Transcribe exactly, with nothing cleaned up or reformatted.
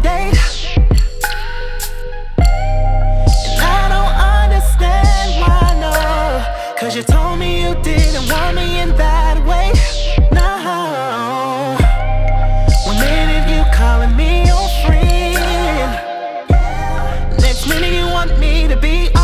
date, and I don't understand why, no. Cause you told me you didn't want me in that way. No. One minute you calling me your friend, next minute you want me to be